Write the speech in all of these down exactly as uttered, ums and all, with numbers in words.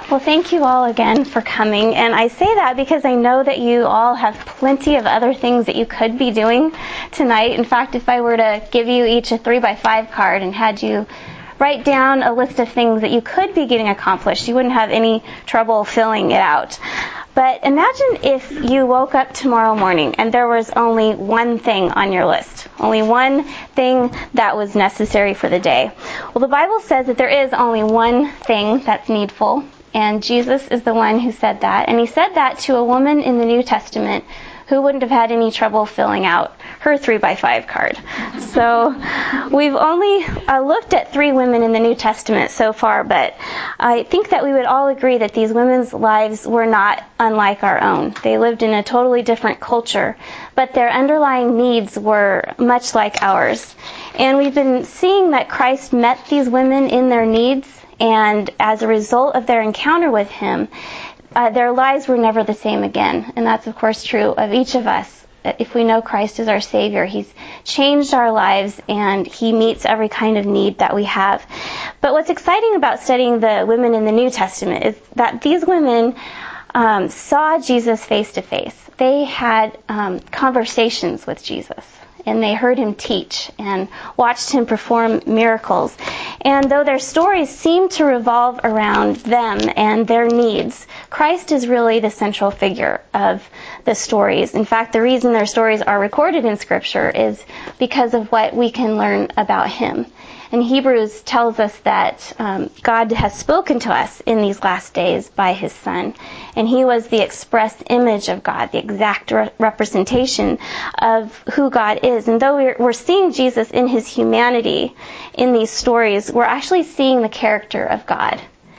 Well, thank you all again for coming. And I say that because I know that you all have plenty of other things that you could be doing tonight. In fact, if I were to give you each a three by five card and had you write down a list of things that you could be getting accomplished, you wouldn't have any trouble filling it out. But imagine if you woke up tomorrow morning and there was only one thing on your list, only one thing that was necessary for the day. Well, the Bible says that there is only one thing that's needful, and Jesus is the one who said that. And he said that to a woman in the New Testament who wouldn't have had any trouble filling out her three by five card. So we've only uh, looked at three women in the New Testament so far, but I think that we would all agree that these women's lives were not unlike our own. They lived in a totally different culture, but their underlying needs were much like ours. And we've been seeing that Christ met these women in their needs, and as a result of their encounter with him, Uh, their lives were never the same again. And that's, of course, true of each of us. If we know Christ as our Savior, he's changed our lives and he meets every kind of need that we have. But what's exciting about studying the women in the New Testament is that these women um, saw Jesus face to face. They had um, conversations with Jesus, and they heard him teach and watched him perform miracles. And though their stories seem to revolve around them and their needs, Christ is really the central figure of the stories. In fact, the reason their stories are recorded in Scripture is because of what we can learn about him. And Hebrews tells us that um, God has spoken to us in these last days by his Son. And he was the express image of God, the exact re- representation of who God is. And though we're, we're seeing Jesus in his humanity in these stories, we're actually seeing the character of God.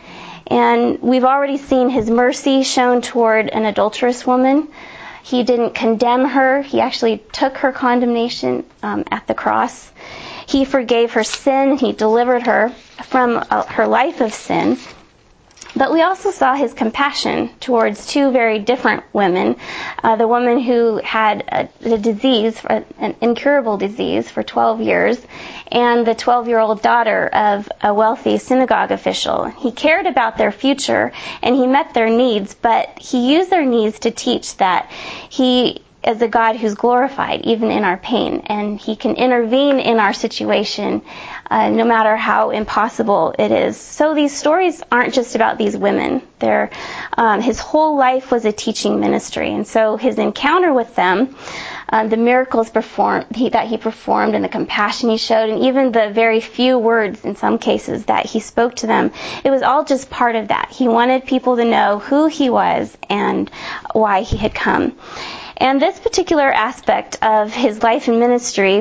And we've already seen his mercy shown toward an adulterous woman. He didn't condemn her. He actually took her condemnation um, at the cross. He forgave her sin. He delivered her from uh, her life of sin. But we also saw his compassion towards two very different women. Uh, the woman who had a, a disease, an incurable disease for twelve years, and the twelve-year-old daughter of a wealthy synagogue official. He cared about their future, and he met their needs, but he used their needs to teach that he is a God who's glorified even in our pain, and he can intervene in our situation uh, no matter how impossible it is. So these stories aren't just about these women. They're, um, his whole life was a teaching ministry, and so his encounter with them, uh, the miracles performed, he, that he performed and the compassion he showed, and even the very few words in some cases that he spoke to them, it was all just part of that. He wanted people to know who he was and why he had come. And this particular aspect of his life and ministry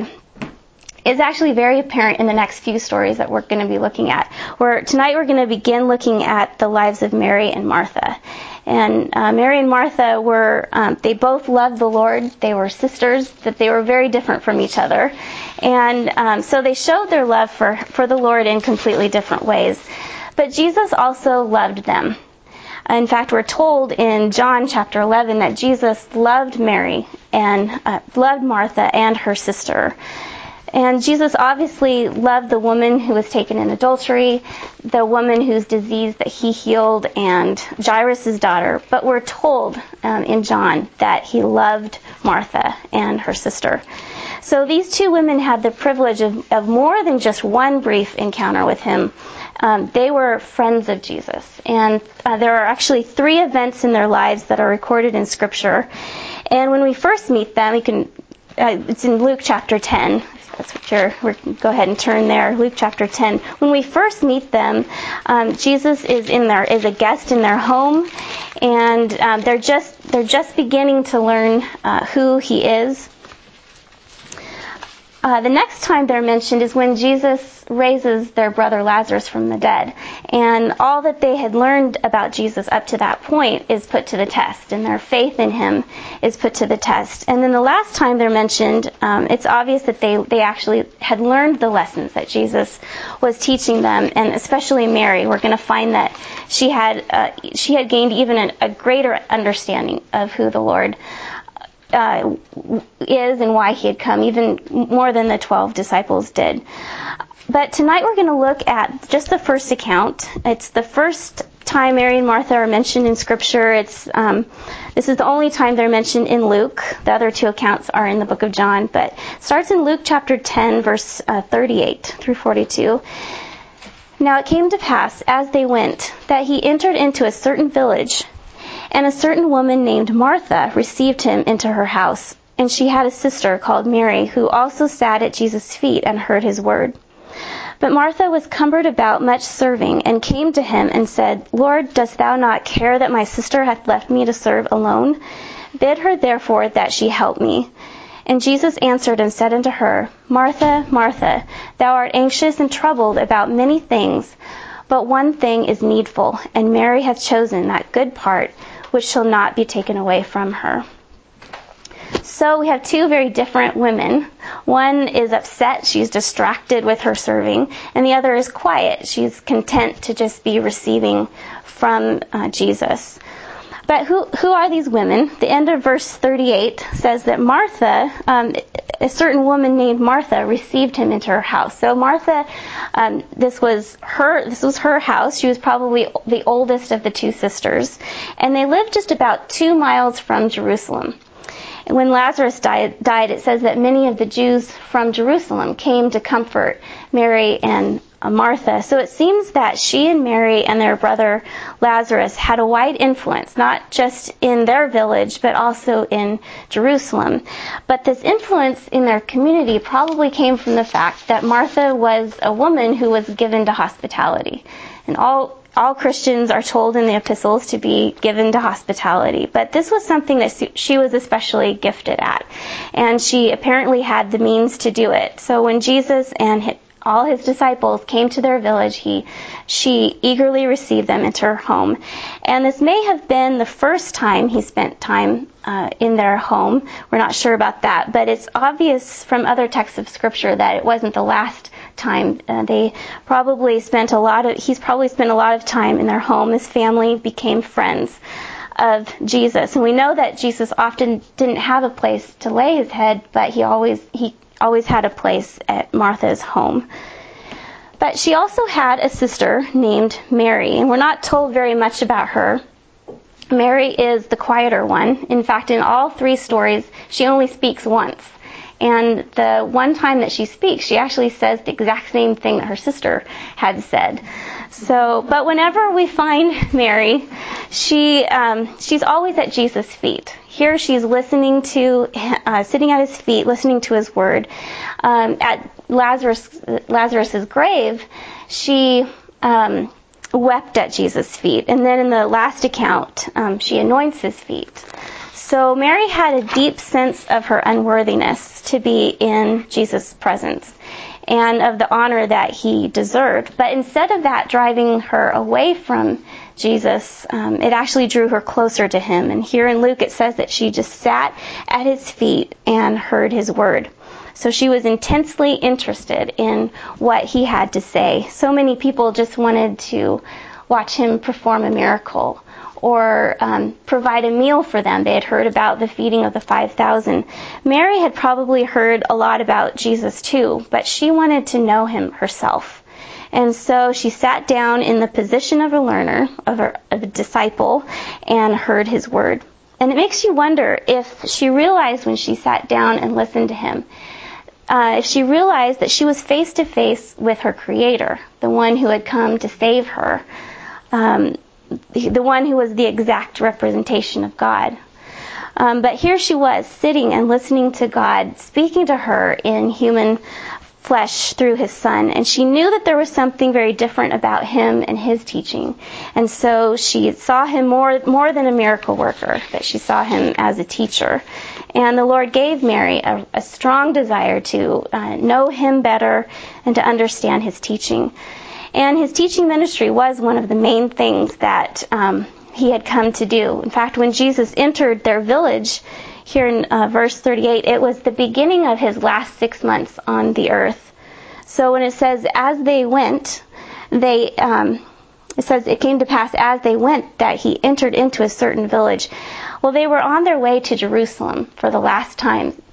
is actually very apparent in the next few stories that we're going to be looking at. Where tonight we're going to begin looking at the lives of Mary and Martha. And uh, Mary and Martha were, um, they both loved the Lord. They were sisters, that they were very different from each other. And um, so they showed their love for, for the Lord in completely different ways. But Jesus also loved them. In fact, we're told in John chapter eleven that Jesus loved Mary and uh, loved Martha and her sister. And Jesus obviously loved the woman who was taken in adultery, the woman whose disease that he healed, and Jairus' daughter. But we're told um, in John that he loved Martha and her sister. So these two women had the privilege of, of more than just one brief encounter with him. Um, they were friends of Jesus. And uh, there are actually three events in their lives that are recorded in Scripture. And when we first meet them, you can, uh, it's in Luke chapter ten. That's what you're, we're, go ahead and turn there. Luke chapter ten. When we first meet them, um, Jesus is in their, is a guest in their home. And um, they're just, they're just beginning to learn uh, who he is. Uh, the next time they're mentioned is when Jesus raises their brother Lazarus from the dead. And all that they had learned about Jesus up to that point is put to the test, and their faith in him is put to the test. And then the last time they're mentioned, um, it's obvious that they, they actually had learned the lessons that Jesus was teaching them, and especially Mary. We're going to find that she had, uh, she had gained even a, a greater understanding of who the Lord Uh, is and why he had come, even more than the twelve disciples did. But tonight we're going to look at just the first account. It's the first time Mary and Martha are mentioned in Scripture. It's um, this is the only time they're mentioned in Luke. The other two accounts are in the book of John, but it starts in Luke chapter ten, verse uh, thirty-eight through forty-two. Now it came to pass, as they went, that he entered into a certain village, and a certain woman named Martha received him into her house. And she had a sister called Mary, who also sat at Jesus' feet and heard his word. But Martha was cumbered about much serving, and came to him and said, Lord, dost thou not care that my sister hath left me to serve alone? Bid her therefore that she help me. And Jesus answered and said unto her, Martha, Martha, thou art anxious and troubled about many things, but one thing is needful, and Mary hath chosen that good part, which shall not be taken away from her. So we have two very different women. One is upset, she's distracted with her serving, and the other is quiet. She's content to just be receiving from uh, Jesus. But who who are these women? The end of verse thirty-eight says that Martha, um, a certain woman named Martha, received him into her house. So Martha, um, this was her this was her house. She was probably the oldest of the two sisters, and they lived just about two miles from Jerusalem. When Lazarus died, died, it says that many of the Jews from Jerusalem came to comfort Mary and Martha. So it seems that she and Mary and their brother Lazarus had a wide influence, not just in their village, but also in Jerusalem. But this influence in their community probably came from the fact that Martha was a woman who was given to hospitality. And all All Christians are told in the epistles to be given to hospitality, but this was something that she was especially gifted at, and she apparently had the means to do it. So when Jesus and all his disciples came to their village, he, she eagerly received them into her home. And this may have been the first time he spent time uh, in their home. We're not sure about that, but it's obvious from other texts of Scripture that it wasn't the last time. Uh, they probably spent a lot of, he's probably spent a lot of time in their home. His family became friends of Jesus. And we know that Jesus often didn't have a place to lay his head, but he always, he always had a place at Martha's home. But she also had a sister named Mary, and we're not told very much about her. Mary is the quieter one. In fact, in all three stories, she only speaks once. And the one time that she speaks, she actually says the exact same thing that her sister had said. So, but whenever we find Mary, she um, she's always at Jesus' feet. Here she's listening to, uh, sitting at his feet, listening to his word. Um, at Lazarus Lazarus's grave, she um, wept at Jesus' feet, and then in the last account, um, she anoints his feet. So Mary had a deep sense of her unworthiness to be in Jesus' presence and of the honor that he deserved. But instead of that driving her away from Jesus, um, it actually drew her closer to him. And here in Luke it says that she just sat at his feet and heard his word. So she was intensely interested in what he had to say. So many people just wanted to watch him perform a miracle, or um, provide a meal for them. They had heard about the feeding of the five thousand. Mary had probably heard a lot about Jesus too, but she wanted to know him herself. And so she sat down in the position of a learner, of a, of a disciple, and heard his word. And it makes you wonder if she realized when she sat down and listened to him, uh, if she realized that she was face to face with her Creator, the one who had come to save her, um, the one who was the exact representation of God. Um, but here she was, sitting and listening to God, speaking to her in human flesh through his Son. And she knew that there was something very different about him and his teaching. And so she saw him more, more than a miracle worker, that she saw him as a teacher. And the Lord gave Mary a, a strong desire to uh, know him better and to understand his teaching. And his teaching ministry was one of the main things that um, he had come to do. In fact, when Jesus entered their village, here in uh, verse thirty-eight, it was the beginning of his last six months on the earth. So when it says, as they went, they, um, it says, it came to pass as they went that he entered into a certain village. Well, they were on their way to Jerusalem for the last time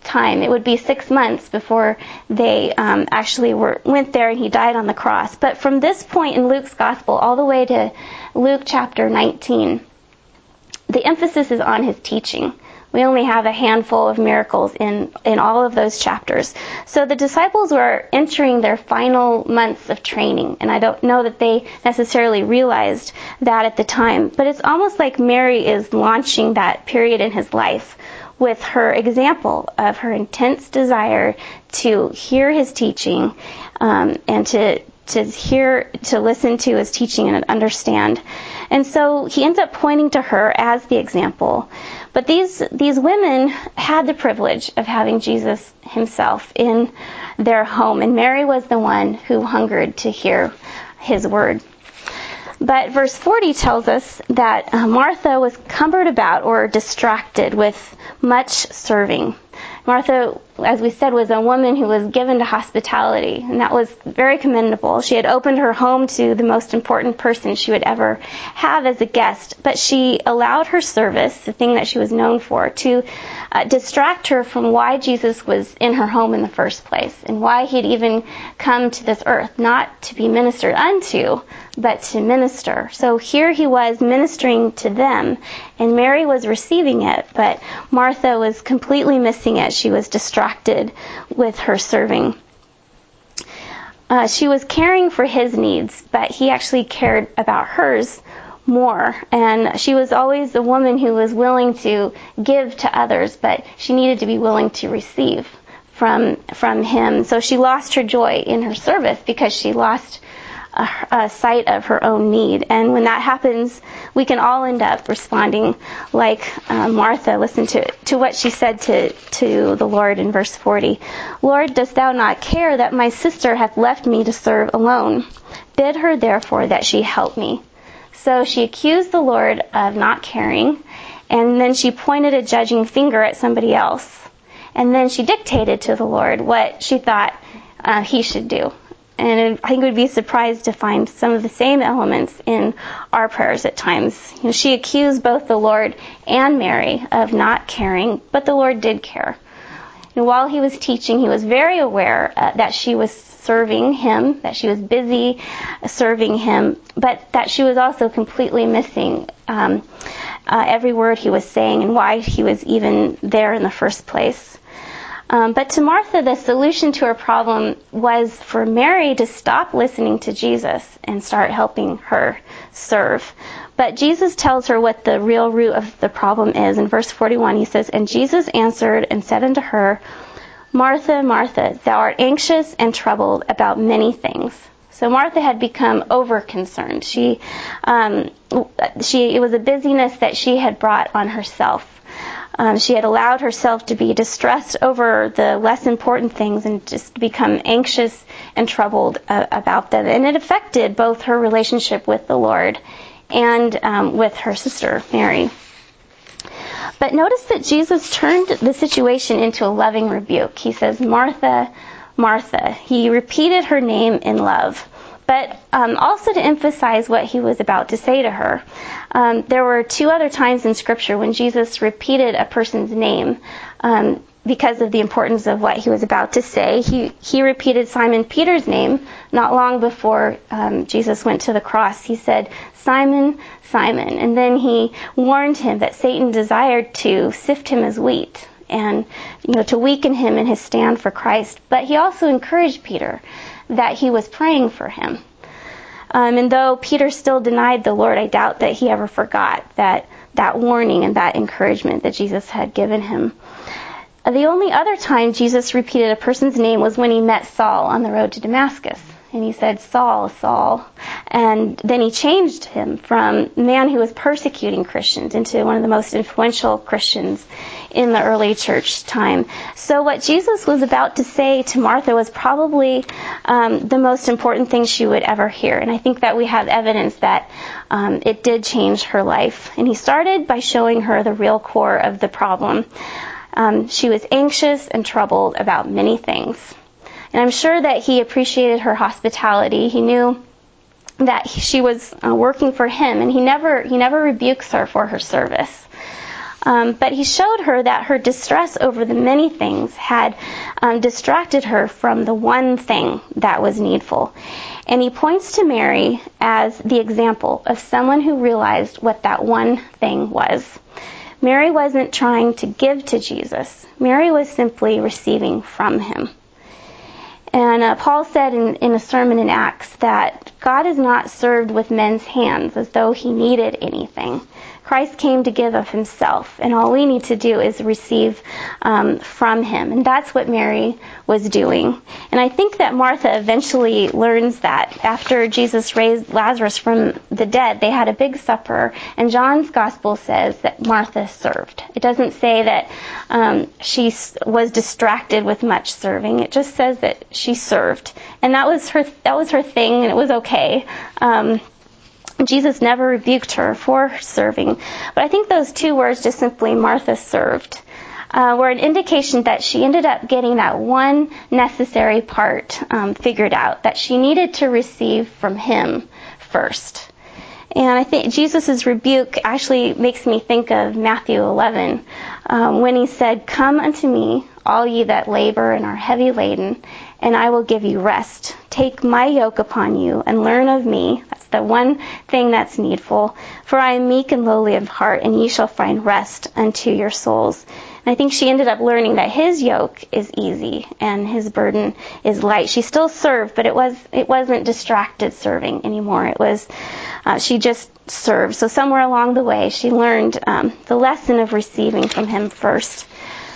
time. It would be six months before they um, actually were went there and he died on the cross. But from this point in Luke's gospel all the way to Luke chapter nineteen, the emphasis is on his teaching. We only have a handful of miracles in, in all of those chapters. So the disciples were entering their final months of training, and I don't know that they necessarily realized that at the time. But it's almost like Mary is launching that period in his life with her example of her intense desire to hear his teaching um, and to to hear, to listen to his teaching and understand. And so he ends up pointing to her as the example. But these these women had the privilege of having Jesus himself in their home, and Mary was the one who hungered to hear his word. But verse forty tells us that uh, Martha was cumbered about or distracted with much serving. Martha, as we said, was a woman who was given to hospitality, and that was very commendable. She had opened her home to the most important person she would ever have as a guest, but she allowed her service, the thing that she was known for, to uh, distract her from why Jesus was in her home in the first place and why he'd even come to this earth, not to be ministered unto, but to minister. So here he was ministering to them, and Mary was receiving it, but Martha was completely missing it. She was distracted with her serving. Uh, she was caring for his needs, but he actually cared about hers more. And she was always a woman who was willing to give to others, but she needed to be willing to receive from from him. So she lost her joy in her service because she lost a, a sight of her own need. And when that happens, we can all end up responding like uh, Martha. Listen to to what she said to, to the Lord in verse forty. Lord, dost thou not care that my sister hath left me to serve alone? Bid her therefore that she help me. So she accused the Lord of not caring, and then she pointed a judging finger at somebody else. And then she dictated to the Lord what she thought uh, he should do. And I think we'd be surprised to find some of the same elements in our prayers at times. You know, she accused both the Lord and Mary of not caring, but the Lord did care. You know, while he was teaching, he was very aware uh, that she was serving him, that she was busy serving him, but that she was also completely missing um, uh, every word he was saying and why he was even there in the first place. Um, but to Martha, the solution to her problem was for Mary to stop listening to Jesus and start helping her serve. But Jesus tells her what the real root of the problem is. In verse forty-one, he says, And Jesus answered and said unto her, Martha, Martha, thou art anxious and troubled about many things. So Martha had become over-concerned. She, um, she, it was a busyness that she had brought on herself. Um, she had allowed herself to be distressed over the less important things and just become anxious and troubled uh, about them. And it affected both her relationship with the Lord and um, with her sister, Mary. But notice that Jesus turned the situation into a loving rebuke. He says, Martha, Martha. He repeated her name in love, but um, also to emphasize what he was about to say to her. Um, there were two other times in Scripture when Jesus repeated a person's name um, because of the importance of what he was about to say. He he repeated Simon Peter's name not long before um, Jesus went to the cross. He said, Simon, Simon. And then he warned him that Satan desired to sift him as wheat and, you know, to weaken him in his stand for Christ. But he also encouraged Peter that he was praying for him. Um, and though Peter still denied the Lord, I doubt that he ever forgot that, that warning and that encouragement that Jesus had given him. Uh, the only other time Jesus repeated a person's name was when he met Saul on the road to Damascus. And he said, Saul, Saul. And then he changed him from a man who was persecuting Christians into one of the most influential Christians in the early church time. So what Jesus was about to say to Martha was probably um, the most important thing she would ever hear. And I think that we have evidence that um, it did change her life. And he started by showing her the real core of the problem. Um, she was anxious and troubled about many things. And I'm sure that he appreciated her hospitality. He knew that she was uh, working for him, and he never he never rebukes her for her service. Um, but he showed her that her distress over the many things had um, distracted her from the one thing that was needful. And he points to Mary as the example of someone who realized what that one thing was. Mary wasn't trying to give to Jesus. Mary was simply receiving from him. And uh, Paul said in, in a sermon in Acts that God is not served with men's hands as though he needed anything. Christ came to give of himself, and all we need to do is receive um, from him. And that's what Mary was doing. And I think that Martha eventually learns that. After Jesus raised Lazarus from the dead, they had a big supper, and John's gospel says that Martha served. It doesn't say that um, she was distracted with much serving. It just says that she served. And that was her, that was her thing, and it was okay. Um, Jesus never rebuked her for serving. But I think those two words, just simply Martha served, uh, were an indication that she ended up getting that one necessary part um, figured out, that she needed to receive from him first. And I think Jesus' rebuke actually makes me think of Matthew eleven, um, when he said, "Come unto me, all ye that labor and are heavy laden, and I will give you rest. Take my yoke upon you and learn of me." That's the one thing that's needful. "For I am meek and lowly of heart, and ye shall find rest unto your souls." And I think she ended up learning that his yoke is easy and his burden is light. She still served, but it was it wasn't distracted serving anymore. It was uh, she just served. So somewhere along the way, she learned um, the lesson of receiving from him first.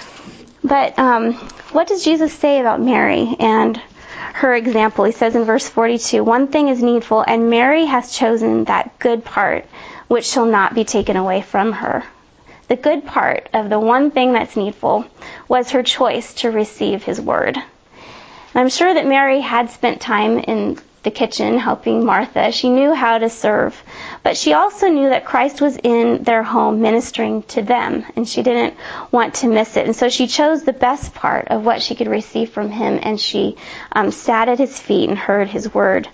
But um, what does Jesus say about Mary and her example? He says in verse forty-two, "One thing is needful, and Mary has chosen that good part, which shall not be taken away from her." The good part of the one thing that's needful was her choice to receive his word. And I'm sure that Mary had spent time in the kitchen helping Martha. She knew how to serve, but she also knew that Christ was in their home ministering to them, and she didn't want to miss it. And so she chose the best part of what she could receive from him, and she um, sat at his feet and heard his word.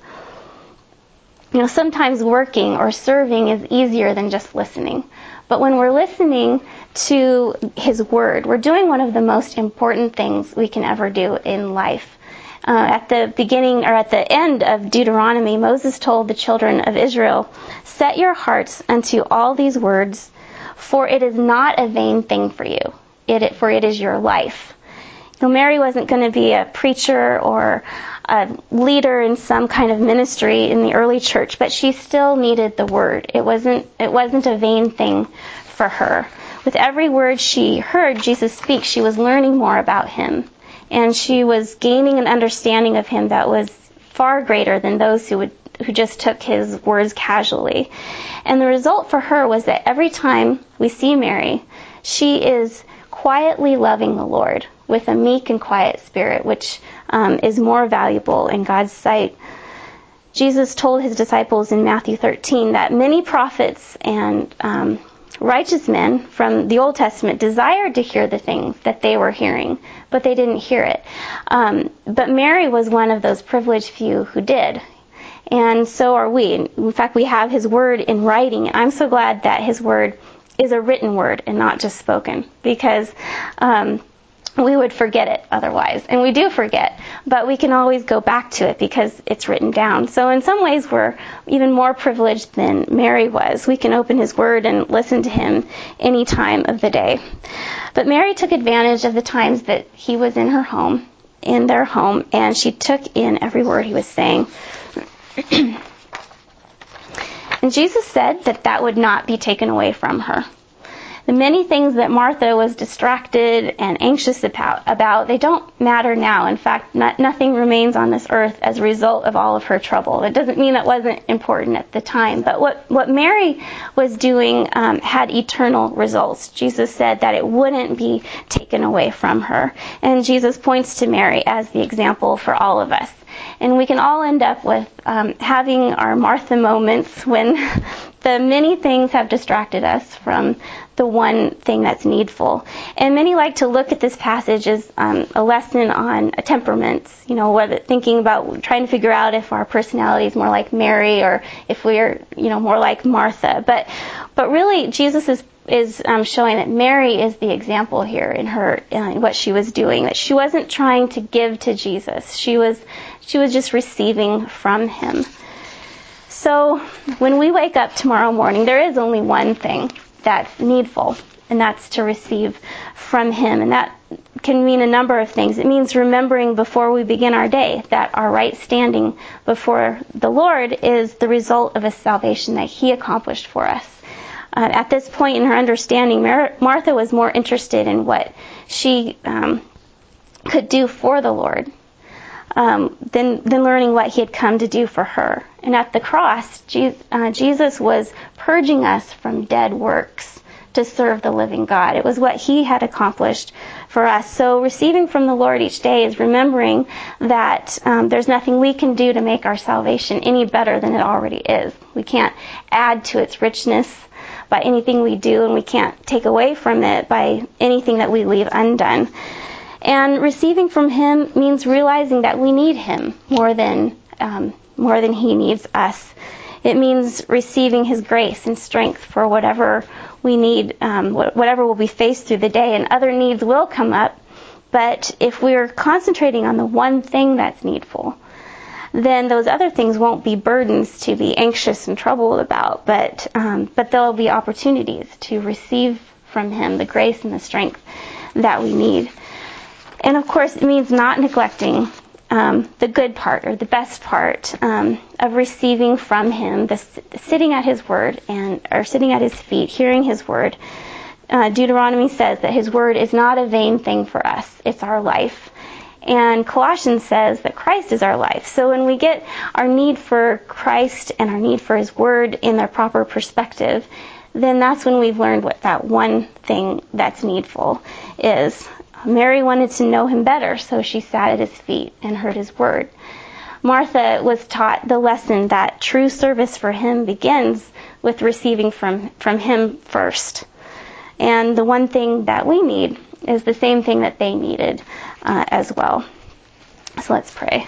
You know, sometimes working or serving is easier than just listening. But when we're listening to his word, we're doing one of the most important things we can ever do in life. Uh, at the beginning, or at the end of Deuteronomy, Moses told the children of Israel, "Set your hearts unto all these words, for it is not a vain thing for you, it, for it is your life." You know, Mary wasn't going to be a preacher or a leader in some kind of ministry in the early church, but she still needed the word. It wasn't, it wasn't a vain thing for her. With every word she heard Jesus speak, she was learning more about him. And she was gaining an understanding of him that was far greater than those who would who just took his words casually. And the result for her was that every time we see Mary, she is quietly loving the Lord with a meek and quiet spirit, which um, is more valuable in God's sight. Jesus told his disciples in Matthew thirteen that many prophets and um, righteous men from the Old Testament desired to hear the things that they were hearing, but they didn't hear it. Um, but Mary was one of those privileged few who did. And so are we. In fact, we have his word in writing. And I'm so glad that his word is a written word and not just spoken, because um, we would forget it otherwise. And we do forget, but we can always go back to it because it's written down. So in some ways, we're even more privileged than Mary was. We can open his word and listen to him any time of the day. But Mary took advantage of the times that he was in her home, in their home, and she took in every word he was saying. And Jesus said that that would not be taken away from her. The many things that Martha was distracted and anxious about, about they don't matter now. In fact, not, nothing remains on this earth as a result of all of her trouble. That doesn't mean that wasn't important at the time. But what, what Mary was doing um, had eternal results. Jesus said that it wouldn't be taken away from her. And Jesus points to Mary as the example for all of us. And we can all end up with um, having our Martha moments when the many things have distracted us from the one thing that's needful. And many like to look at this passage as um, a lesson on temperaments, you know, whether thinking about trying to figure out if our personality is more like Mary or if we're, you know, more like Martha. But but really, Jesus is is um, showing that Mary is the example here in her in what she was doing. That she wasn't trying to give to Jesus. She was she was just receiving from him. So when we wake up tomorrow morning, there is only one thing that's needful, and that's to receive from him. And that can mean a number of things. It means remembering before we begin our day that our right standing before the Lord is the result of a salvation that he accomplished for us. Uh, at this point in her understanding, Mar- Martha was more interested in what she um, could do for the Lord um, than, than learning what he had come to do for her. And at the cross, Je- uh, Jesus was purging us from dead works to serve the living God. It was what he had accomplished for us. So receiving from the Lord each day is remembering that um, there's nothing we can do to make our salvation any better than it already is. We can't add to its richness by anything we do, and we can't take away from it by anything that we leave undone. And receiving from him means realizing that we need him more than um, more than he needs us. It means receiving his grace and strength for whatever we need, um, whatever will be faced through the day, and other needs will come up. But if we're concentrating on the one thing that's needful, then those other things won't be burdens to be anxious and troubled about, but um, but there'll be opportunities to receive from him the grace and the strength that we need. And of course, it means not neglecting um, the good part or the best part um, of receiving from him, the, the sitting at his word and or sitting at his feet, hearing his word. Uh, Deuteronomy says that his word is not a vain thing for us; it's our life. And Colossians says that Christ is our life. So when we get our need for Christ and our need for his word in their proper perspective, then that's when we've learned what that one thing that's needful is. Mary wanted to know him better, so she sat at his feet and heard his word. Martha was taught the lesson that true service for him begins with receiving from, from him first. And the one thing that we need is the same thing that they needed uh, as well. So let's pray.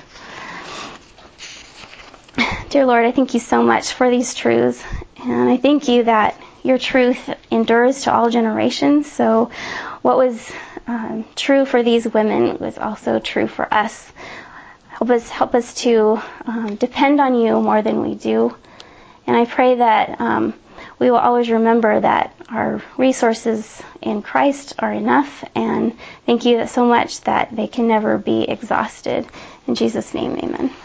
Dear Lord, I thank you so much for these truths. And I thank you that your truth endures to all generations. So what was um, true for these women was also true for us. Help us, help us to um, depend on you more than we do. And I pray that um, we will always remember that our resources in Christ are enough, and thank you so much that they can never be exhausted. In Jesus' name, amen.